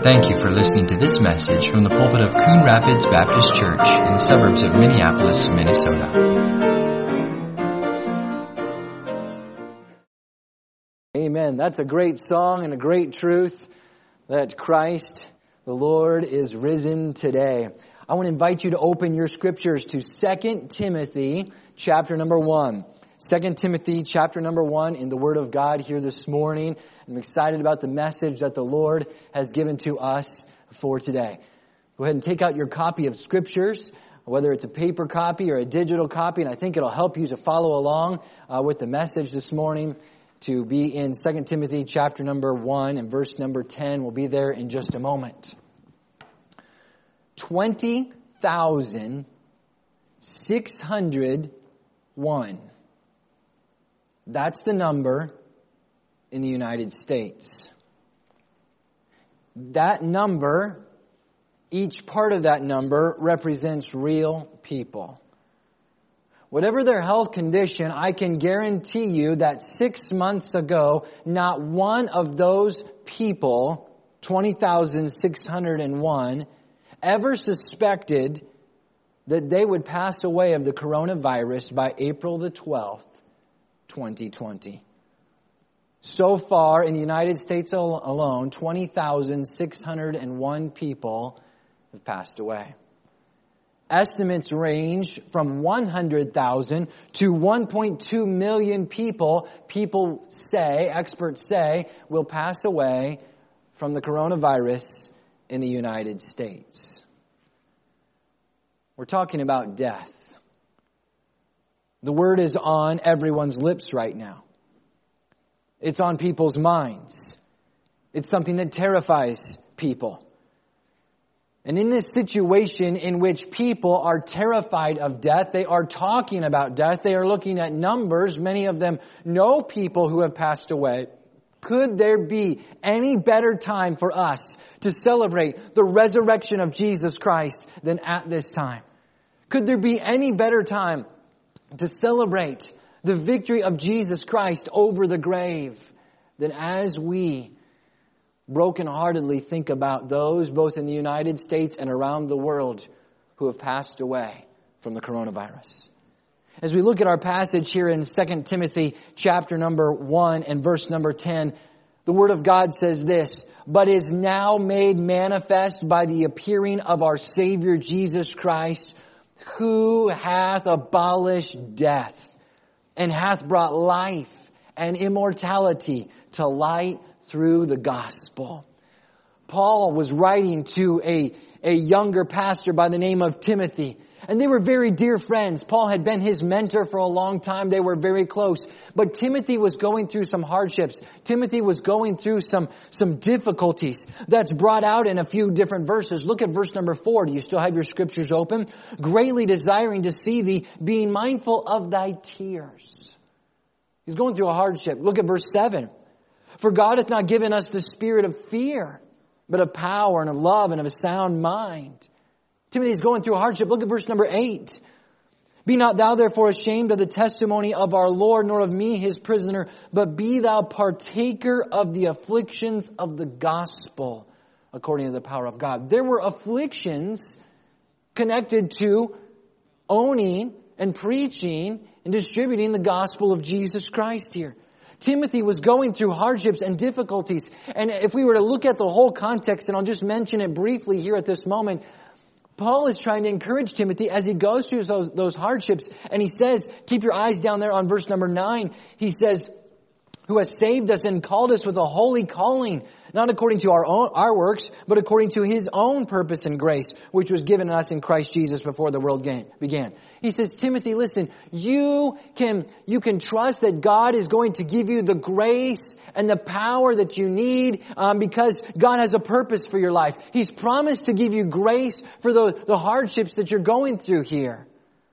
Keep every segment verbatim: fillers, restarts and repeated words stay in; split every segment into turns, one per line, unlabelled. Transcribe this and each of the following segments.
Thank you for listening to this message from the pulpit of Coon Rapids Baptist Church in the suburbs of Minneapolis, Minnesota.
Amen. That's a great song and a great truth that Christ, the Lord, is risen today. I want to invite you to open your scriptures to Second Timothy chapter number one. Second Timothy chapter number one in the Word of God here this morning. I'm excited about the message that the Lord has given to us for today. Go ahead and take out your copy of scriptures, whether it's a paper copy or a digital copy, and I think it'll help you to follow along uh, with the message this morning, to be in Second Timothy chapter number one and verse number ten. We'll be there in just a moment. twenty thousand six hundred one. That's the number in the United States. That number, each part of that number represents real people. Whatever their health condition, I can guarantee you that six months ago, not one of those people, twenty thousand six hundred one, ever suspected that they would pass away of the coronavirus by April the twelfth, twenty twenty. So far, in the United States alone, twenty thousand six hundred one people have passed away. Estimates range from one hundred thousand to one point two million people, people say, experts say, will pass away from the coronavirus in the United States. We're talking about death. The word is on everyone's lips right now. It's on people's minds. It's something that terrifies people. And in this situation in which people are terrified of death, they are talking about death, they are looking at numbers, many of them know people who have passed away. Could there be any better time for us to celebrate the resurrection of Jesus Christ than at this time? Could there be any better time to celebrate the victory of Jesus Christ over the grave than as we brokenheartedly think about those both in the United States and around the world who have passed away from the coronavirus? As we look at our passage here in Second Timothy chapter number one and verse number ten, the Word of God says this, "But is now made manifest by the appearing of our Savior Jesus Christ, who hath abolished death, and hath brought life and immortality to light through the gospel." Paul was writing to a, a younger pastor by the name of Timothy. And they were very dear friends. Paul had been his mentor for a long time. They were very close. But Timothy was going through some hardships. Timothy was going through some, some difficulties. That's brought out in a few different verses. Look at verse number four. Do you still have your scriptures open? "Greatly desiring to see thee, being mindful of thy tears." He's going through a hardship. Look at verse seven. "For God hath not given us the spirit of fear, but of power and of love and of a sound mind." Timothy's going through a hardship. Look at verse number eight. "Be not thou therefore ashamed of the testimony of our Lord, nor of me his prisoner, but be thou partaker of the afflictions of the gospel, according to the power of God." There were afflictions connected to owning and preaching and distributing the gospel of Jesus Christ here. Timothy was going through hardships and difficulties. And if we were to look at the whole context, and I'll just mention it briefly here at this moment, Paul is trying to encourage Timothy as he goes through those, those hardships. And he says, keep your eyes down there on verse number nine. He says, "Who has saved us and called us with a holy calling, not according to our own, our works, but according to his own purpose and grace, which was given us in Christ Jesus before the world began." He says, Timothy, listen, you can, you can trust that God is going to give you the grace and the power that you need um, because God has a purpose for your life. He's promised to give you grace for the, the hardships that you're going through here.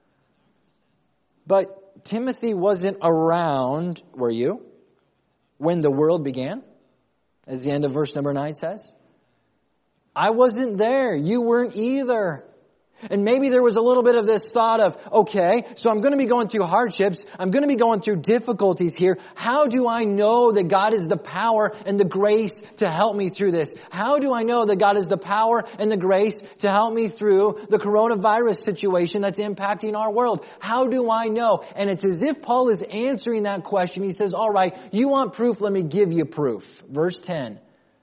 But Timothy wasn't around, were you, when the world began? As the end of verse number nine says. I wasn't there. You weren't either. And maybe there was a little bit of this thought of, okay, so I'm going to be going through hardships. I'm going to be going through difficulties here. How do I know that God is the power and the grace to help me through this? How do I know that God is the power and the grace to help me through the coronavirus situation that's impacting our world? How do I know? And it's as if Paul is answering that question. He says, all right, you want proof? Let me give you proof. Verse ten.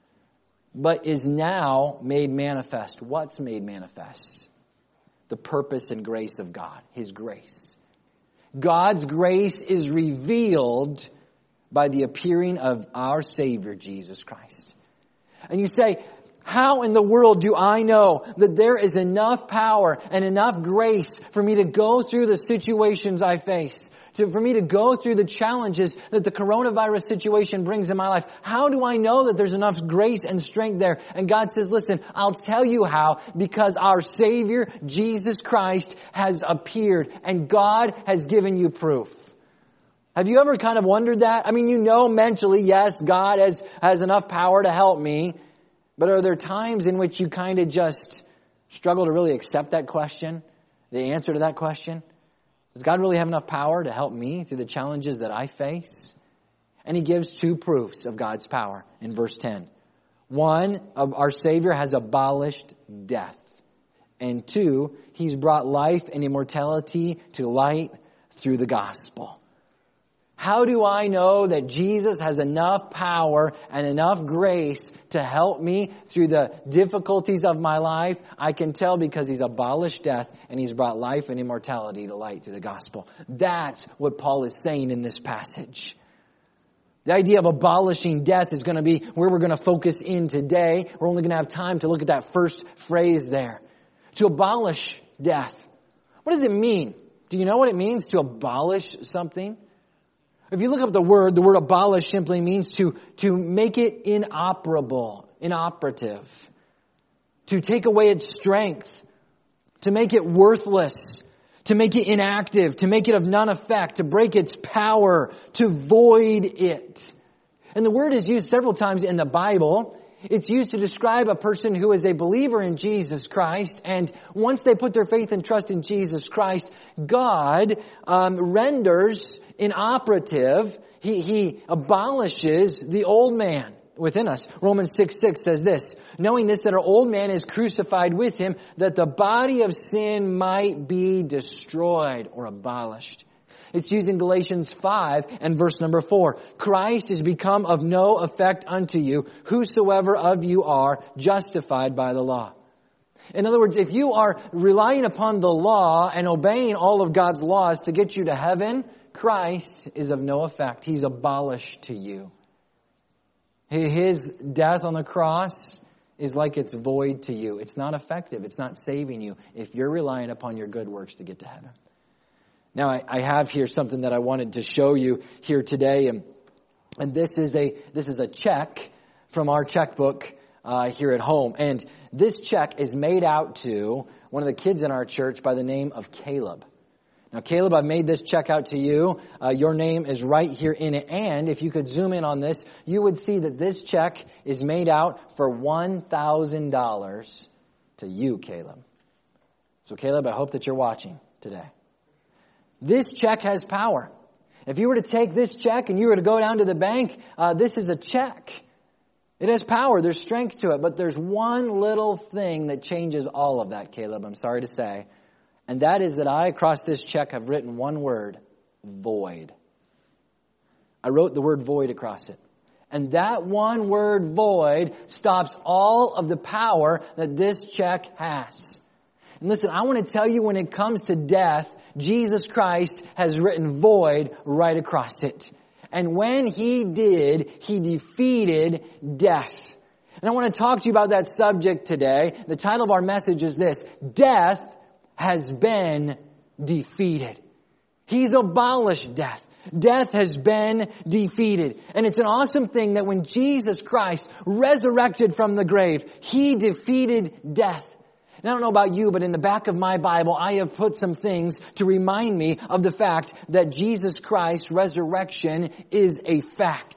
But is now made manifest. What's made manifest? The purpose and grace of God, His grace. God's grace is revealed by the appearing of our Savior, Jesus Christ. And you say, how in the world do I know that there is enough power and enough grace for me to go through the situations I face? To, for me to go through the challenges that the coronavirus situation brings in my life? How do I know that there's enough grace and strength there? And God says, listen, I'll tell you how, because our Savior, Jesus Christ, has appeared and God has given you proof. Have you ever kind of wondered that? I mean, you know mentally, yes, God has, has enough power to help me, but are there times in which you kind of just struggle to really accept that question, the answer to that question? Does God really have enough power to help me through the challenges that I face? And He gives two proofs of God's power in verse ten. One, our Savior has abolished death. And two, He's brought life and immortality to light through the gospel. How do I know that Jesus has enough power and enough grace to help me through the difficulties of my life? I can tell because He's abolished death and He's brought life and immortality to light through the gospel. That's what Paul is saying in this passage. The idea of abolishing death is going to be where we're going to focus in today. We're only going to have time to look at that first phrase there. To abolish death. What does it mean? Do you know what it means to abolish something? If you look up the word, the word abolish simply means to, to make it inoperable, inoperative. To take away its strength. To make it worthless. To make it inactive. To make it of none effect. To break its power. To void it. And the word is used several times in the Bible. It's used to describe a person who is a believer in Jesus Christ. And once they put their faith and trust in Jesus Christ, God um, renders inoperative. He, he abolishes the old man within us. Romans six six says this, knowing this, that our old man is crucified with Him, that the body of sin might be destroyed or abolished. It's used in Galatians five and verse number four. Christ is become of no effect unto you, whosoever of you are justified by the law. In other words, if you are relying upon the law and obeying all of God's laws to get you to heaven, Christ is of no effect. He's abolished to you. His death on the cross is like it's void to you. It's not effective. It's not saving you if you're relying upon your good works to get to heaven. Now, I, I have here something that I wanted to show you here today, and and this is a this is a check from our checkbook uh, here at home, and this check is made out to one of the kids in our church by the name of Caleb. Now, Caleb, I've made this check out to you. Uh, your name is right here in it, and if you could zoom in on this, you would see that this check is made out for one thousand dollars to you, Caleb. So, Caleb, I hope that you're watching today. This check has power. If you were to take this check and you were to go down to the bank, uh, this is a check. It has power. There's strength to it. But there's one little thing that changes all of that, Caleb, I'm sorry to say. And that is that I, across this check, have written one word, void. I wrote the word void across it. And that one word, void, stops all of the power that this check has. And listen, I want to tell you, when it comes to death, Jesus Christ has written void right across it. And when He did, He defeated death. And I want to talk to you about that subject today. The title of our message is this: Death has been defeated. He's abolished death. Death has been defeated. And it's an awesome thing that when Jesus Christ resurrected from the grave, He defeated death. And I don't know about you, but in the back of my Bible, I have put some things to remind me of the fact that Jesus Christ's resurrection is a fact.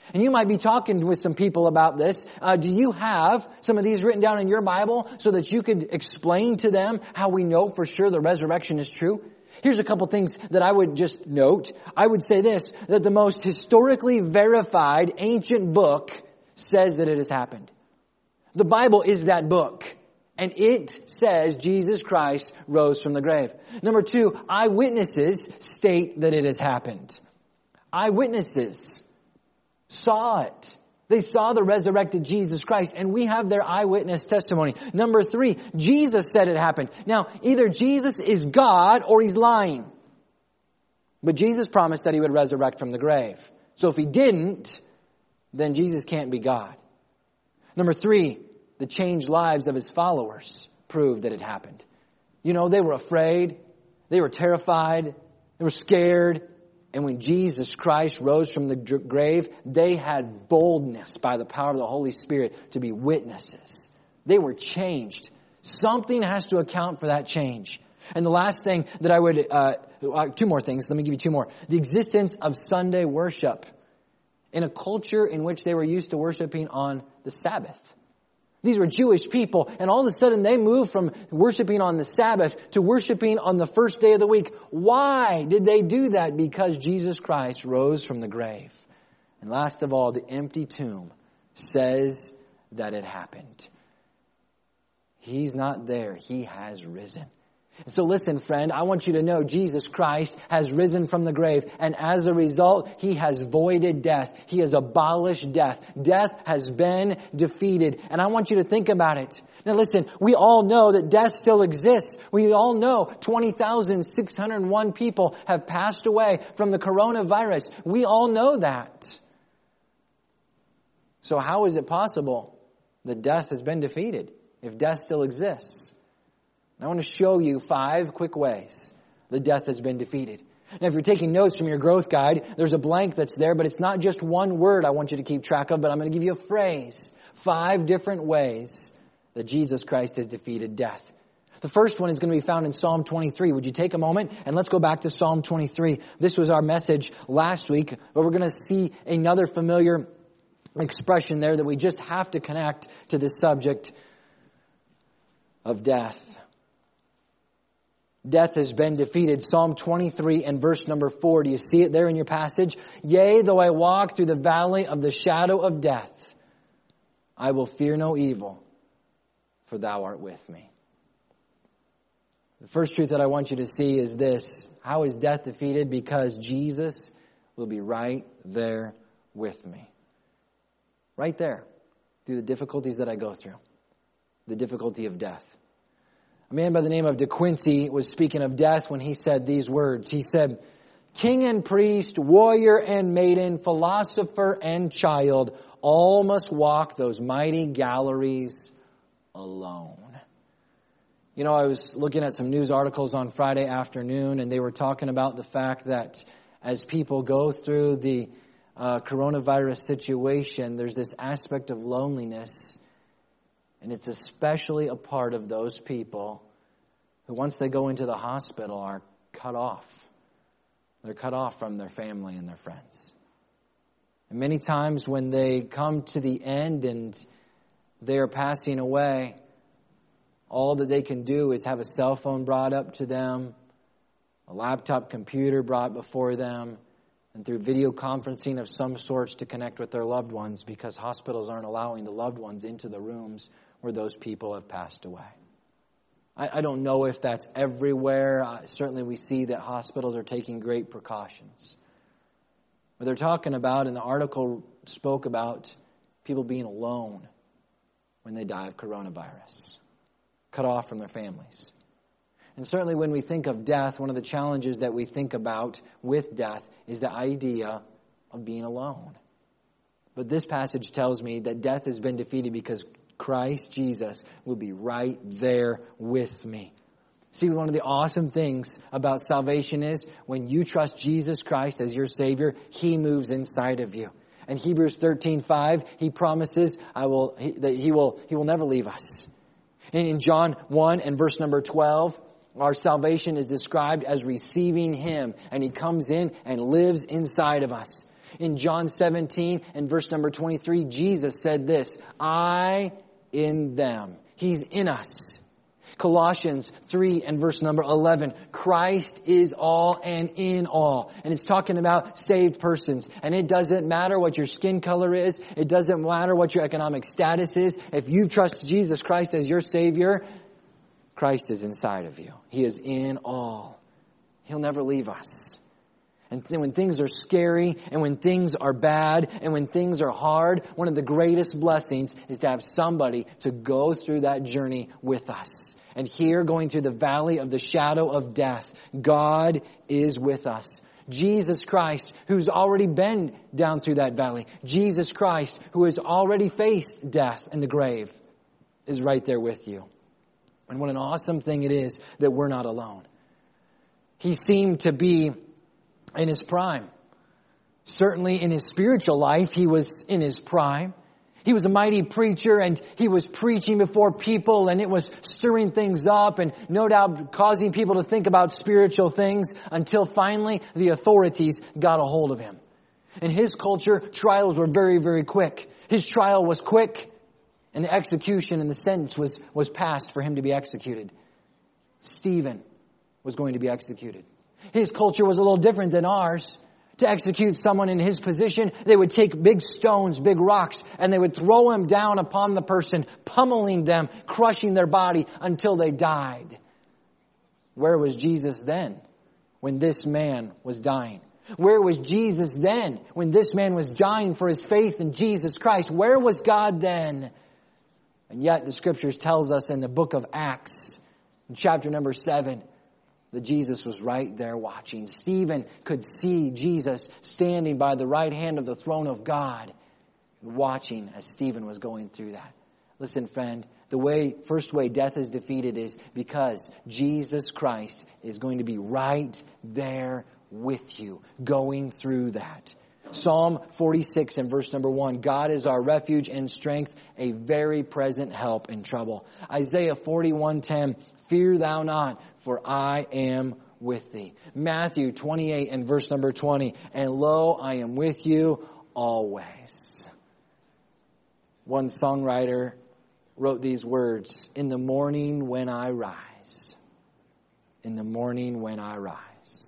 And you might be talking with some people about this. Uh, do you have some of these written down in your Bible so that you could explain to them how we know for sure the resurrection is true? Here's a couple things that I would just note. I would say this, that the most historically verified ancient book says that it has happened. The Bible is that book. And it says Jesus Christ rose from the grave. Number two, eyewitnesses state that it has happened. Eyewitnesses saw it. They saw the resurrected Jesus Christ, and we have their eyewitness testimony. Number three, Jesus said it happened. Now, either Jesus is God or he's lying. But Jesus promised that he would resurrect from the grave. So if he didn't, then Jesus can't be God. Number three, the changed lives of his followers proved that it happened. You know, they were afraid. They were terrified. They were scared. And when Jesus Christ rose from the grave, they had boldness by the power of the Holy Spirit to be witnesses. They were changed. Something has to account for that change. And the last thing that I would, uh, two more things. Let me give you two more. The existence of Sunday worship in a culture in which they were used to worshiping on the Sabbath. These were Jewish people, and all of a sudden they moved from worshiping on the Sabbath to worshiping on the first day of the week. Why did they do that? Because Jesus Christ rose from the grave. And last of all, the empty tomb says that it happened. He's not there. He has risen. And so listen, friend, I want you to know Jesus Christ has risen from the grave. And as a result, he has voided death. He has abolished death. Death has been defeated. And I want you to think about it. Now listen, we all know that death still exists. We all know twenty thousand six hundred one people have passed away from the coronavirus. We all know that. So how is it possible that death has been defeated if death still exists? I want to show you five quick ways that death has been defeated. Now, if you're taking notes from your growth guide, there's a blank that's there, but it's not just one word I want you to keep track of, but I'm going to give you a phrase. Five different ways that Jesus Christ has defeated death. The first one is going to be found in Psalm twenty-three. Would you take a moment and let's go back to Psalm twenty-three. This was our message last week, but we're going to see another familiar expression there that we just have to connect to this subject of death. Death has been defeated. Psalm twenty-three and verse number four. Do you see it there in your passage? Yea, though I walk through the valley of the shadow of death, I will fear no evil, for thou art with me. The first truth that I want you to see is this. How is death defeated? Because Jesus will be right there with me. Right there. Through the difficulties that I go through. The difficulty of death. A man by the name of De Quincey was speaking of death when he said these words. He said, king and priest, warrior and maiden, philosopher and child, all must walk those mighty galleries alone. You know, I was looking at some news articles on Friday afternoon, and they were talking about the fact that as people go through the uh, coronavirus situation, there's this aspect of loneliness. And it's especially a part of those people who once they go into the hospital are cut off. They're cut off from their family and their friends. And many times when they come to the end and they are passing away, all that they can do is have a cell phone brought up to them, a laptop computer brought before them, and through video conferencing of some sorts to connect with their loved ones, because hospitals aren't allowing the loved ones into the rooms where those people have passed away. I, I don't know if that's everywhere. Uh, certainly we see that hospitals are taking great precautions. But they're talking about, and the article spoke about, people being alone when they die of coronavirus. Cut off from their families. And certainly when we think of death, one of the challenges that we think about with death is the idea of being alone. But this passage tells me that death has been defeated because Christ Jesus will be right there with me. See, one of the awesome things about salvation is when you trust Jesus Christ as your Savior, He moves inside of you. In Hebrews thirteen five, He promises I will he, that He will He will never leave us. And in John one and verse number twelve, our salvation is described as receiving Him, and He comes in and lives inside of us. In John seventeen and verse number twenty-three, Jesus said this, I in them. He's in us. Colossians three and verse number eleven, Christ is all and in all. And it's talking about saved persons. And it doesn't matter what your skin color is. It doesn't matter what your economic status is. If you trust Jesus Christ as your Savior, Christ is inside of you. He is in all. He'll never leave us. And then when things are scary, and when things are bad, and when things are hard, one of the greatest blessings is to have somebody to go through that journey with us. And here, going through the valley of the shadow of death, God is with us. Jesus Christ, who's already been down through that valley. Jesus Christ, who has already faced death and the grave, is right there with you. And what an awesome thing it is that we're not alone. He seemed to be in his prime. Certainly in his spiritual life, he was in his prime. He was a mighty preacher, and he was preaching before people, and it was stirring things up and no doubt causing people to think about spiritual things until finally the authorities got a hold of him. In his culture, trials were very, very quick. His trial was quick, and the execution and the sentence was, was passed for him to be executed. Stephen was going to be executed. His culture was a little different than ours. To execute someone in his position, they would take big stones, big rocks, and they would throw them down upon the person, pummeling them, crushing their body until they died. Where was Jesus then when this man was dying? Where was Jesus then when this man was dying for his faith in Jesus Christ? Where was God then? And yet the Scriptures tells us in the book of Acts, in chapter number seven, that Jesus was right there watching. Stephen could see Jesus standing by the right hand of the throne of God, watching as Stephen was going through that. Listen, friend, the way, first way death is defeated is because Jesus Christ is going to be right there with you, going through that. Psalm forty-six and verse number one, God is our refuge and strength, a very present help in trouble. Isaiah forty-one ten, fear thou not, for I am with thee. Matthew twenty-eight and verse number twenty, and lo, I am with you always. One songwriter wrote these words, in the morning when I rise, in the morning when I rise.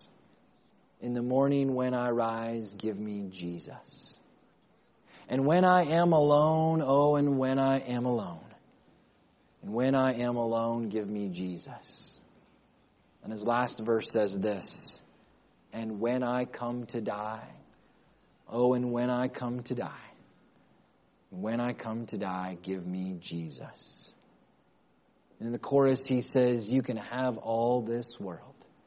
In the morning when I rise, give me Jesus. And when I am alone, oh, and when I am alone, and when I am alone, give me Jesus. And his last verse says this, and when I come to die, oh, and when I come to die, when I come to die, give me Jesus. And in the chorus he says, you can have all this world,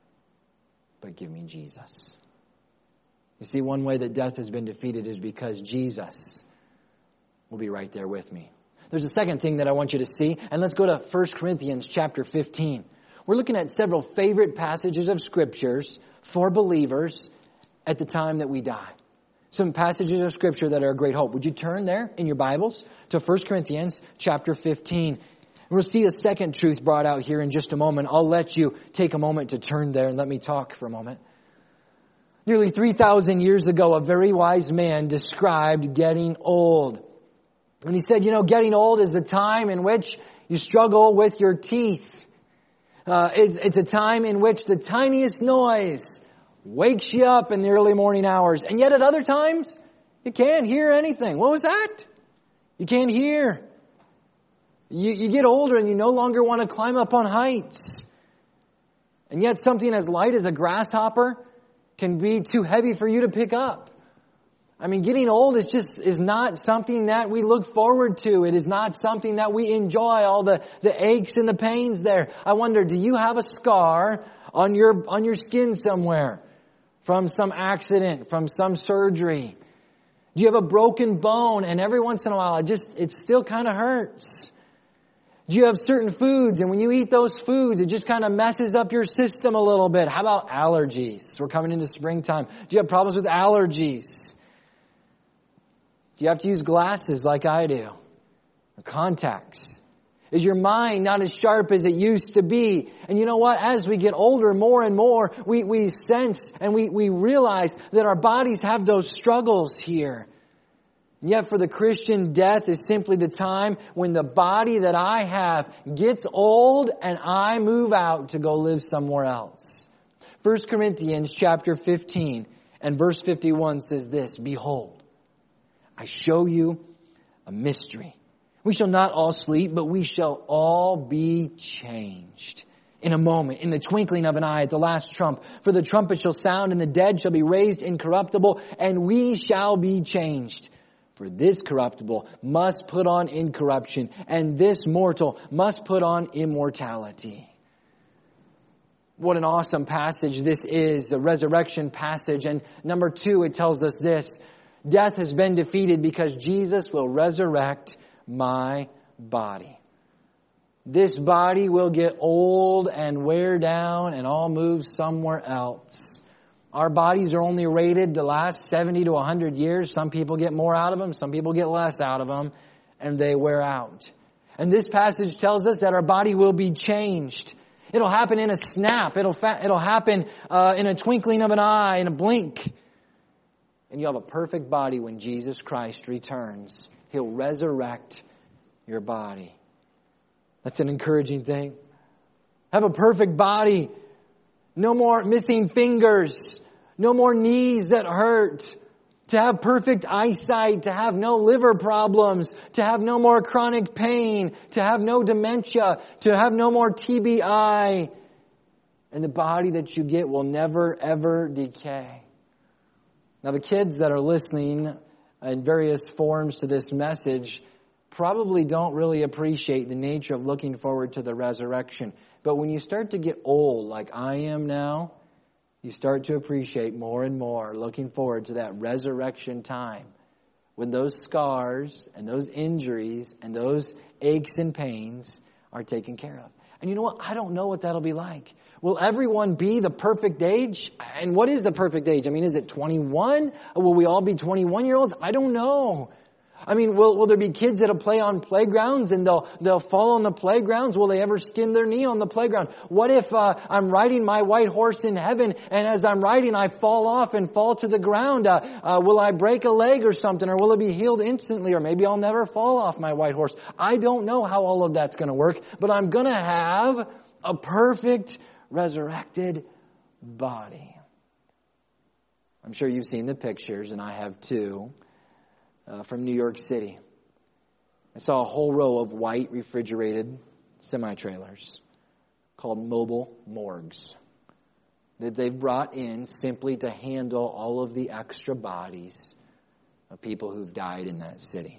but give me Jesus. You see, one way that death has been defeated is because Jesus will be right there with me. There's a second thing that I want you to see, and let's go to First Corinthians chapter fifteen. We're looking at several favorite passages of Scriptures for believers at the time that we die. Some passages of Scripture that are a great hope. Would you turn there in your Bibles to First Corinthians chapter fifteen? We'll see a second truth brought out here in just a moment. I'll let you take a moment to turn there and let me talk for a moment. Nearly three thousand years ago, a very wise man described getting old. And he said, you know, getting old is the time in which you struggle with your teeth. Uh, it's, it's a time in which the tiniest noise wakes you up in the early morning hours. And yet at other times, you can't hear anything. What was that? You can't hear. You, you get older and you no longer want to climb up on heights. And yet something as light as a grasshopper can be too heavy for you to pick up. I mean, getting old is just is not something that we look forward to. It is not something that we enjoy, all the, the aches and the pains there. I wonder, do you have a scar on your on your skin somewhere from some accident, from some surgery? Do you have a broken bone and every once in a while it just it still kind of hurts? Do you have certain foods, and when you eat those foods, it just kind of messes up your system a little bit? How about allergies? We're coming into springtime. Do you have problems with allergies? Do you have to use glasses like I do? Or contacts? Is your mind not as sharp as it used to be? And you know what? As we get older, more and more, we, we sense and we, we realize that our bodies have those struggles here. And yet for the Christian, death is simply the time when the body that I have gets old and I move out to go live somewhere else. First Corinthians chapter fifteen and verse fifty-one says this, "Behold, I show you a mystery. We shall not all sleep, but we shall all be changed. In a moment, in the twinkling of an eye, at the last trump. For the trumpet shall sound, and the dead shall be raised incorruptible, and we shall be changed. For this corruptible must put on incorruption, and this mortal must put on immortality." What an awesome passage this is, a resurrection passage. And number two, it tells us this: death has been defeated because Jesus will resurrect my body. This body will get old and wear down and I'll move somewhere else. Our bodies are only rated to last seventy to one hundred years. Some people get more out of them. Some people get less out of them. And they wear out. And this passage tells us that our body will be changed. It'll happen in a snap. It'll, fa- it'll happen uh, in a twinkling of an eye, in a blink. And you'll have a perfect body when Jesus Christ returns. He'll resurrect your body. That's an encouraging thing. Have a perfect body. No more missing fingers. No more knees that hurt. To have perfect eyesight. To have no liver problems. To have no more chronic pain. To have no dementia. To have no more T B I. And the body that you get will never ever decay. Now the kids that are listening in various forms to this message probably don't really appreciate the nature of looking forward to the resurrection. But when you start to get old like I am now, you start to appreciate more and more looking forward to that resurrection time when those scars and those injuries and those aches and pains are taken care of. And you know what? I don't know what that'll be like. Will everyone be the perfect age? And what is the perfect age? I mean, is it twenty-one? Or will we all be twenty-one-year-olds? I don't know. I mean, will, will there be kids that'll play on playgrounds and they'll, they'll fall on the playgrounds? Will they ever skin their knee on the playground? What if, uh, I'm riding my white horse in heaven and as I'm riding I fall off and fall to the ground? Uh, uh, will I break a leg or something, or will it be healed instantly, or maybe I'll never fall off my white horse? I don't know how all of that's gonna work, but I'm gonna have a perfect resurrected body. I'm sure you've seen the pictures, and I have too. Uh, from New York City. I saw a whole row of white refrigerated semi-trailers called mobile morgues that they've brought in simply to handle all of the extra bodies of people who've died in that city.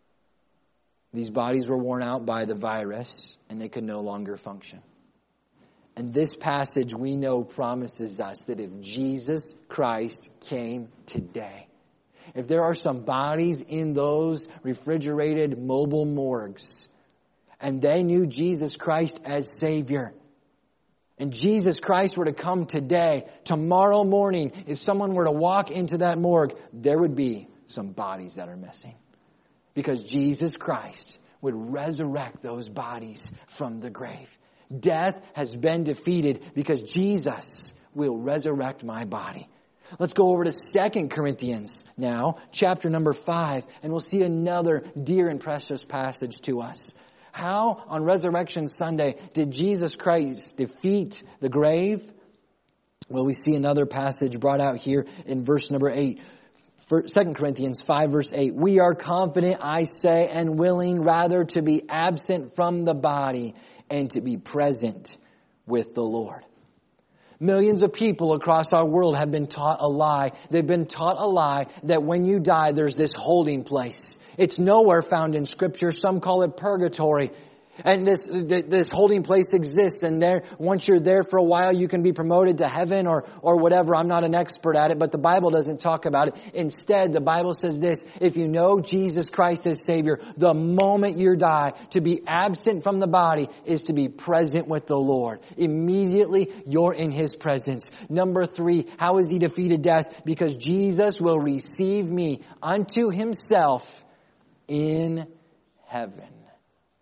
These bodies were worn out by the virus and they could no longer function. And this passage we know promises us that if Jesus Christ came today, if there are some bodies in those refrigerated mobile morgues, and they knew Jesus Christ as Savior, and Jesus Christ were to come today, tomorrow morning, if someone were to walk into that morgue, there would be some bodies that are missing. Because Jesus Christ would resurrect those bodies from the grave. Death has been defeated because Jesus will resurrect my body. Let's go over to Second Corinthians now, chapter number five, and we'll see another dear and precious passage to us. How, on Resurrection Sunday, did Jesus Christ defeat the grave? Well, we see another passage brought out here in verse number eight. Second Corinthians five, verse eight. "We are confident, I say, and willing rather to be absent from the body and to be present with the Lord." Millions of people across our world have been taught a lie. They've been taught a lie that when you die, there's this holding place. It's nowhere found in Scripture. Some call it purgatory. And this this holding place exists, and there once you're there for a while, you can be promoted to heaven or or whatever. I'm not an expert at it, but the Bible doesn't talk about it. Instead, the Bible says this: if you know Jesus Christ as Savior, the moment you die, to be absent from the body is to be present with the Lord. Immediately, you're in His presence. Number three, how has He defeated death? Because Jesus will receive me unto Himself in heaven.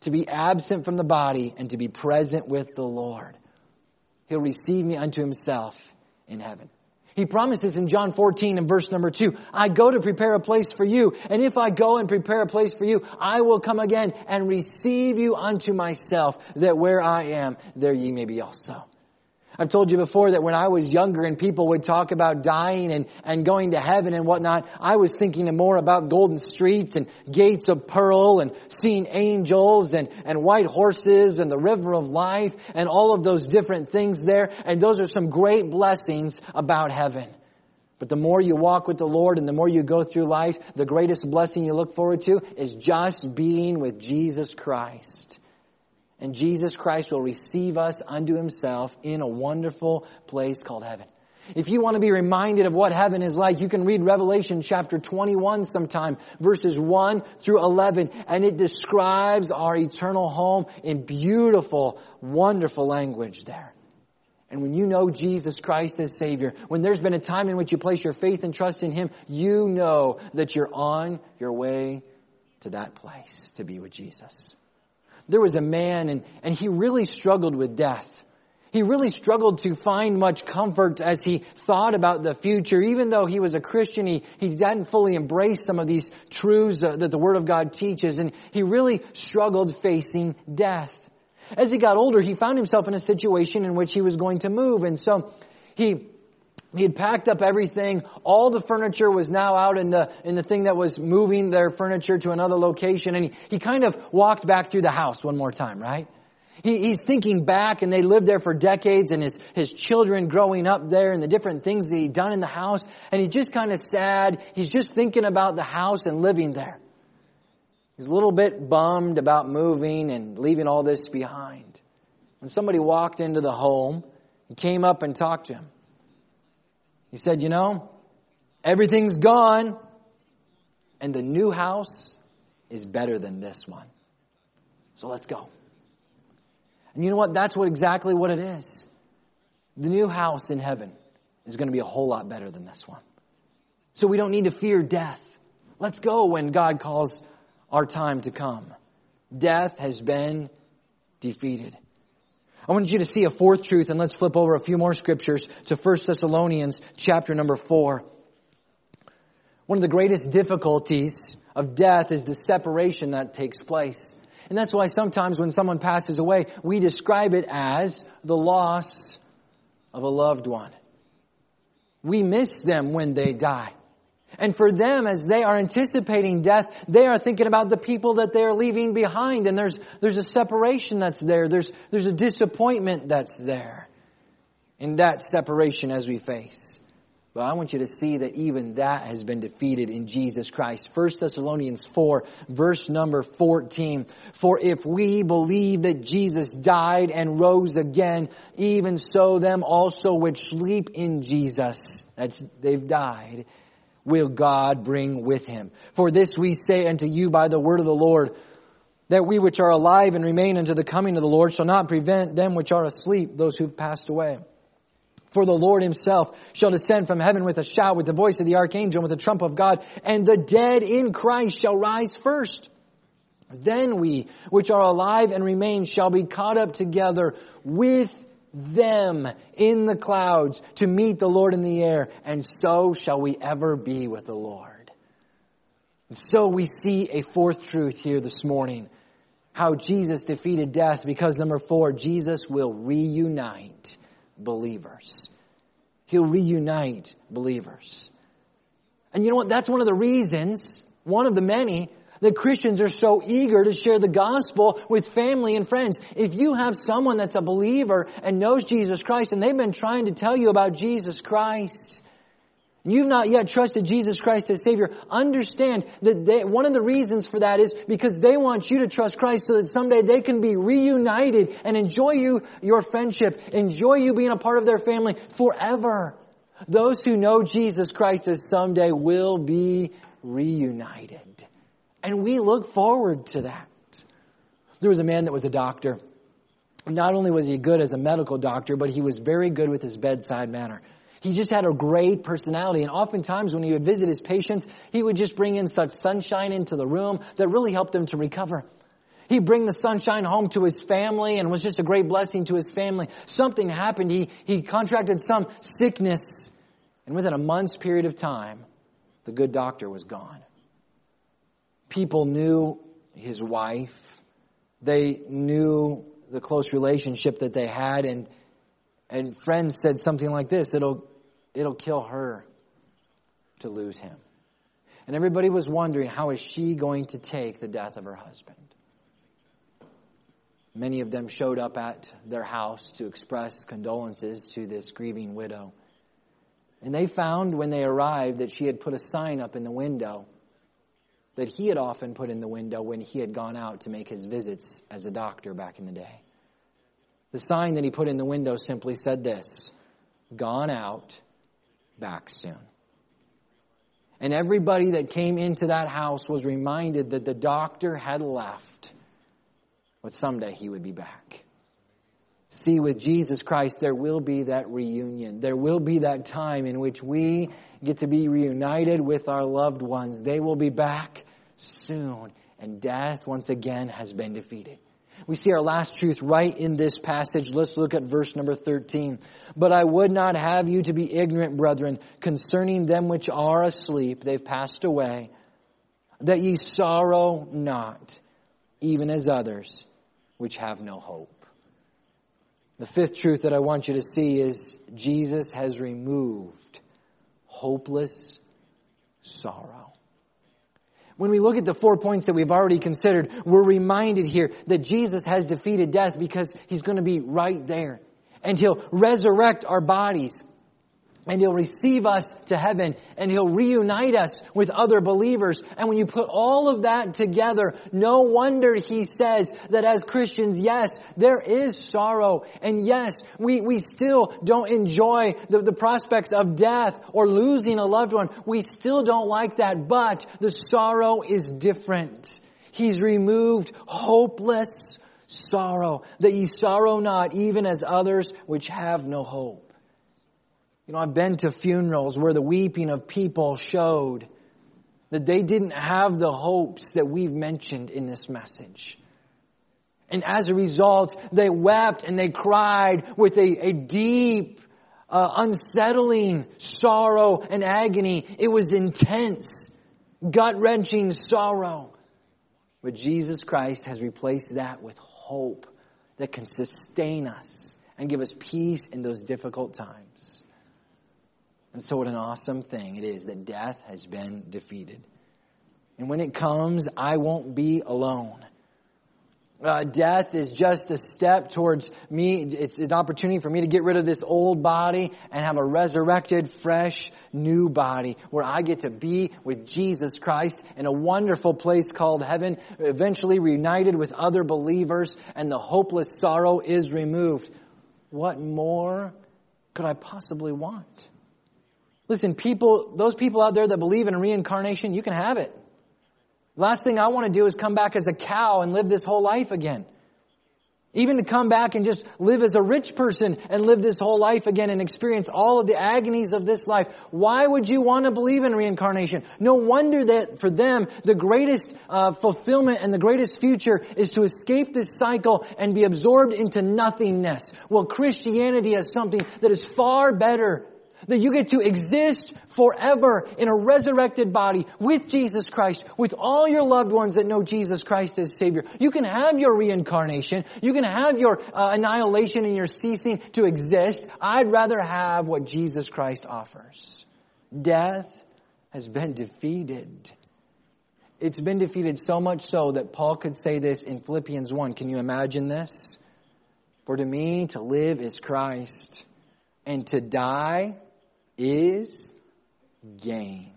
to be absent from the body and to be present with the Lord. He'll receive me unto himself in heaven. He promises in John fourteen and verse number two, I go to prepare a place for you. And if I go and prepare a place for you, I will come again and receive you unto myself, that where I am, there ye may be also. I've told you before that when I was younger and people would talk about dying and, and going to heaven and whatnot, I was thinking more about golden streets and gates of pearl and seeing angels and, and white horses and the river of life and all of those different things there. And those are some great blessings about heaven. But the more you walk with the Lord and the more you go through life, the greatest blessing you look forward to is just being with Jesus Christ. And Jesus Christ will receive us unto himself in a wonderful place called heaven. If you want to be reminded of what heaven is like, you can read Revelation chapter twenty-one sometime, verses one through eleven. And it describes our eternal home in beautiful, wonderful language there. And when you know Jesus Christ as Savior, when there's been a time in which you place your faith and trust in him, you know that you're on your way to that place to be with Jesus. There was a man and, and he really struggled with death. He really struggled to find much comfort as he thought about the future. Even though he was a Christian, he, he hadn't fully embraced some of these truths uh, that the Word of God teaches. And he really struggled facing death. As he got older, he found himself in a situation in which he was going to move. And so he... He had packed up everything. All the furniture was now out in the in the thing that was moving their furniture to another location. And he, he kind of walked back through the house one more time, right? He, he's thinking back, and they lived there for decades, and his, his children growing up there and the different things that he'd done in the house. And he's just kind of sad. He's just thinking about the house and living there. He's a little bit bummed about moving and leaving all this behind. When somebody walked into the home and came up and talked to him. He said, you know, everything's gone and the new house is better than this one. So let's go. And you know what? That's what exactly what it is. The new house in heaven is going to be a whole lot better than this one. So we don't need to fear death. Let's go when God calls our time to come. Death has been defeated. I want you to see a fourth truth, and let's flip over a few more scriptures to First Thessalonians chapter number four. One of the greatest difficulties of death is the separation that takes place. And that's why sometimes when someone passes away, we describe it as the loss of a loved one. We miss them when they die. And for them, as they are anticipating death, they are thinking about the people that they are leaving behind. And there's there's a separation that's there. There's there's a disappointment that's there in that separation as we face. But I want you to see that even that has been defeated in Jesus Christ. First Thessalonians four, verse number fourteen. For if we believe that Jesus died and rose again, even so them also which sleep in Jesus, that's they've died, will God bring with him. For this we say unto you by the word of the Lord, that we which are alive and remain unto the coming of the Lord shall not prevent them which are asleep, those who've passed away. For the Lord himself shall descend from heaven with a shout, with the voice of the archangel, with the trump of God, and the dead in Christ shall rise first. Then we which are alive and remain shall be caught up together with them in the clouds to meet the Lord in the air, and so shall we ever be with the Lord. And so we see a fourth truth here this morning, how Jesus defeated death, because number four, Jesus will reunite believers. He'll reunite believers. And you know what? That's one of the reasons, one of the many, that Christians are so eager to share the gospel with family and friends. If you have someone that's a believer and knows Jesus Christ and they've been trying to tell you about Jesus Christ, and you've not yet trusted Jesus Christ as Savior, understand that they, one of the reasons for that is because they want you to trust Christ so that someday they can be reunited and enjoy you, your friendship, enjoy you being a part of their family forever. Those who know Jesus Christ as someday will be reunited. And we look forward to that. There was a man that was a doctor. Not only was he good as a medical doctor, but he was very good with his bedside manner. He just had a great personality. And oftentimes when he would visit his patients, he would just bring in such sunshine into the room that really helped them to recover. He'd bring the sunshine home to his family and was just a great blessing to his family. Something happened. He, he contracted some sickness. And within a month's period of time, the good doctor was gone. People knew his wife. They knew the close relationship that they had. And, and friends said something like this, it'll, it'll kill her to lose him. And everybody was wondering, how is she going to take the death of her husband? Many of them showed up at their house to express condolences to this grieving widow. And they found when they arrived that she had put a sign up in the window that he had often put in the window when he had gone out to make his visits as a doctor back in the day. The sign that he put in the window simply said this, "Gone out, back soon." And everybody that came into that house was reminded that the doctor had left, but someday he would be back. See, with Jesus Christ, there will be that reunion. There will be that time in which we get to be reunited with our loved ones. They will be back soon, and death once again has been defeated. We see our last truth right in this passage. Let's look at verse number thirteen. "But I would not have you to be ignorant, brethren, concerning them which are asleep," they've passed away, "that ye sorrow not, even as others which have no hope." The fifth truth that I want you to see is Jesus has removed hopeless sorrow. When we look at the four points that we've already considered, we're reminded here that Jesus has defeated death because He's going to be right there. And He'll resurrect our bodies. And He'll receive us to heaven. And He'll reunite us with other believers. And when you put all of that together, no wonder He says that as Christians, yes, there is sorrow. And yes, we, we still don't enjoy the, the prospects of death or losing a loved one. We still don't like that. But the sorrow is different. He's removed hopeless sorrow. That ye sorrow not, even as others which have no hope. You know, I've been to funerals where the weeping of people showed that they didn't have the hopes that we've mentioned in this message. And as a result, they wept and they cried with a, a deep, uh, unsettling sorrow and agony. It was intense, gut-wrenching sorrow. But Jesus Christ has replaced that with hope that can sustain us and give us peace in those difficult times. And so what an awesome thing it is that death has been defeated. And when it comes, I won't be alone. Uh, death is just a step towards me. It's an opportunity for me to get rid of this old body and have a resurrected, fresh, new body where I get to be with Jesus Christ in a wonderful place called heaven, eventually reunited with other believers, and the hopeless sorrow is removed. What more could I possibly want? Listen, people, those people out there that believe in reincarnation, you can have it. Last thing I want to do is come back as a cow and live this whole life again. Even to come back and just live as a rich person and live this whole life again and experience all of the agonies of this life. Why would you want to believe in reincarnation? No wonder that for them, the greatest uh, fulfillment and the greatest future is to escape this cycle and be absorbed into nothingness. Well, Christianity is something that is far better. That you get to exist forever in a resurrected body with Jesus Christ, with all your loved ones that know Jesus Christ as Savior. You can have your reincarnation. You can have your uh, annihilation and your ceasing to exist. I'd rather have what Jesus Christ offers. Death has been defeated. It's been defeated so much so that Paul could say this in Philippians one. Can you imagine this? For to me to live is Christ, and to die is gain.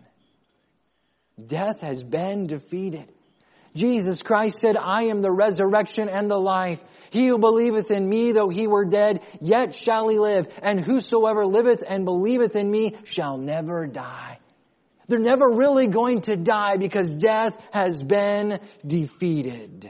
Death has been defeated. Jesus Christ said, I am the resurrection and the life. He who believeth in me, though he were dead, yet shall he live. And whosoever liveth and believeth in me shall never die. They're never really going to die because death has been defeated.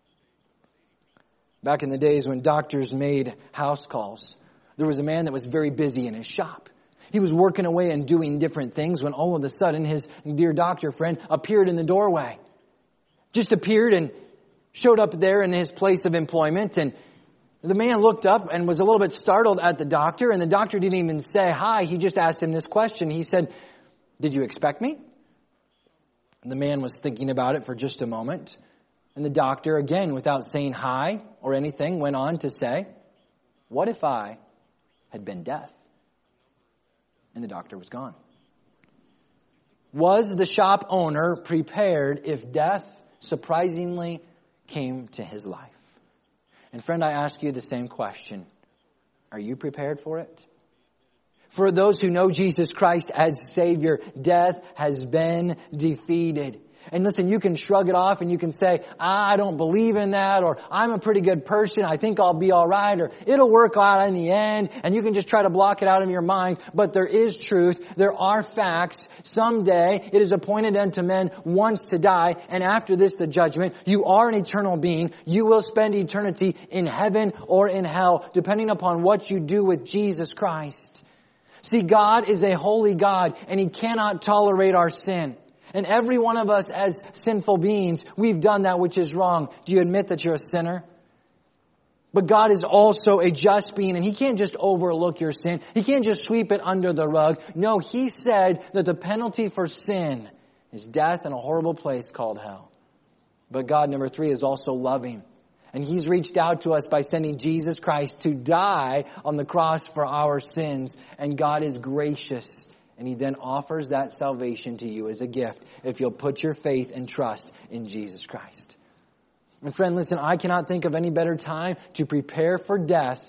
Back in the days when doctors made house calls, there was a man that was very busy in his shop. He was working away and doing different things when all of a sudden his dear doctor friend appeared in the doorway. Just appeared and showed up there in his place of employment, and the man looked up and was a little bit startled at the doctor, and the doctor didn't even say hi. He just asked him this question. He said, "Did you expect me?" And the man was thinking about it for just a moment. And the doctor, again, without saying hi or anything, went on to say, "What if I had been deaf?" And the doctor was gone. Was the shop owner prepared if death surprisingly came to his life? And friend, I ask you the same question. Are you prepared for it? For those who know Jesus Christ as Savior, death has been defeated. And listen, you can shrug it off and you can say, "I don't believe in that," or "I'm a pretty good person, I think I'll be all right," or "It'll work out in the end," and you can just try to block it out of your mind. But there is truth. There are facts. Someday it is appointed unto men once to die, and after this the judgment. You are an eternal being. You will spend eternity in heaven or in hell, depending upon what you do with Jesus Christ. See, God is a holy God, and He cannot tolerate our sin. And every one of us as sinful beings, we've done that which is wrong. Do you admit that you're a sinner? But God is also a just being, and He can't just overlook your sin. He can't just sweep it under the rug. No, He said that the penalty for sin is death in a horrible place called hell. But God, number three, is also loving. And He's reached out to us by sending Jesus Christ to die on the cross for our sins. And God is gracious. And He then offers that salvation to you as a gift if you'll put your faith and trust in Jesus Christ. And friend, listen, I cannot think of any better time to prepare for death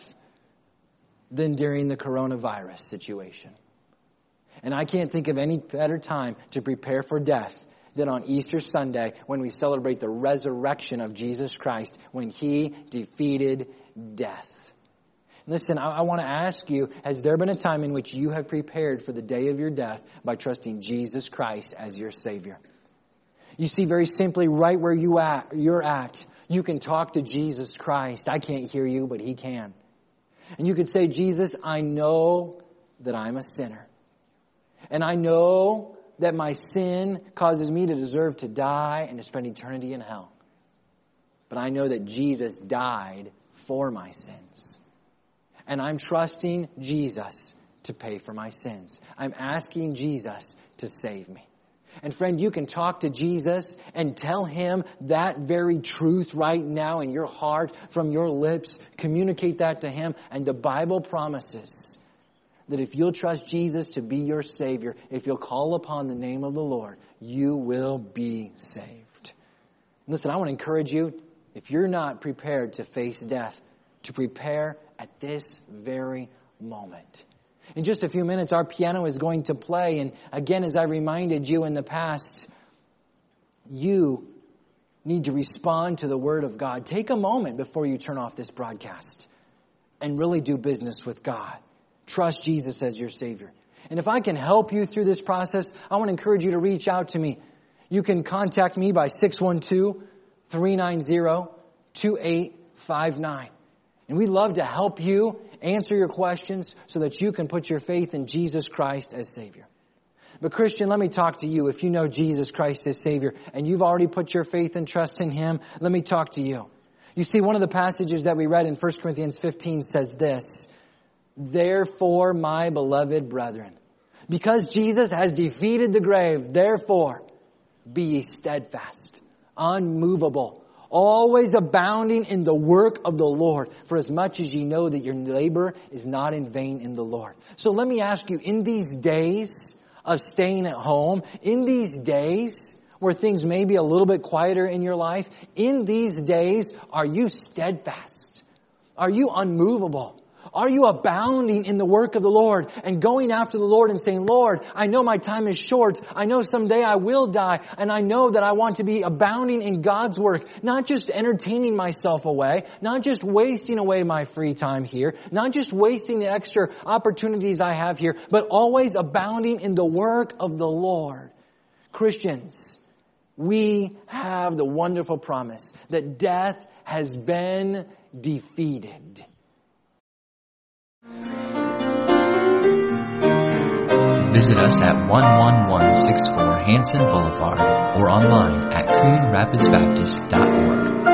than during the coronavirus situation. And I can't think of any better time to prepare for death than on Easter Sunday when we celebrate the resurrection of Jesus Christ, when He defeated death. Listen, I, I want to ask you, has there been a time in which you have prepared for the day of your death by trusting Jesus Christ as your Savior? You see, very simply, right where you at, you're at, you can talk to Jesus Christ. I can't hear you, but He can. And you could say, "Jesus, I know that I'm a sinner. And I know that my sin causes me to deserve to die and to spend eternity in hell. But I know that Jesus died for my sins. And I'm trusting Jesus to pay for my sins. I'm asking Jesus to save me." And friend, you can talk to Jesus and tell Him that very truth right now in your heart, from your lips. Communicate that to Him. And the Bible promises that if you'll trust Jesus to be your Savior, if you'll call upon the name of the Lord, you will be saved. Listen, I want to encourage you, if you're not prepared to face death, to prepare at this very moment. In just a few minutes, our piano is going to play. And again, as I reminded you in the past, you need to respond to the Word of God. Take a moment before you turn off this broadcast and really do business with God. Trust Jesus as your Savior. And if I can help you through this process, I want to encourage you to reach out to me. You can contact me by six one two, three nine zero, two eight five nine. And we'd love to help you answer your questions so that you can put your faith in Jesus Christ as Savior. But Christian, let me talk to you. If you know Jesus Christ as Savior and you've already put your faith and trust in Him, let me talk to you. You see, one of the passages that we read in First Corinthians fifteen says this: "Therefore, my beloved brethren, because Jesus has defeated the grave, therefore be ye steadfast, unmovable, always abounding in the work of the Lord, for as much as ye know that your labor is not in vain in the Lord." So let me ask you, in these days of staying at home, in these days where things may be a little bit quieter in your life, in these days, are you steadfast? Are you unmovable? Are you abounding in the work of the Lord and going after the Lord and saying, "Lord, I know my time is short. I know someday I will die. And I know that I want to be abounding in God's work." Not just entertaining myself away, not just wasting away my free time here, not just wasting the extra opportunities I have here, but always abounding in the work of the Lord. Christians, we have the wonderful promise that death has been defeated.
Visit us at one one one six four Hanson Boulevard or online at coon rapids baptist dot org.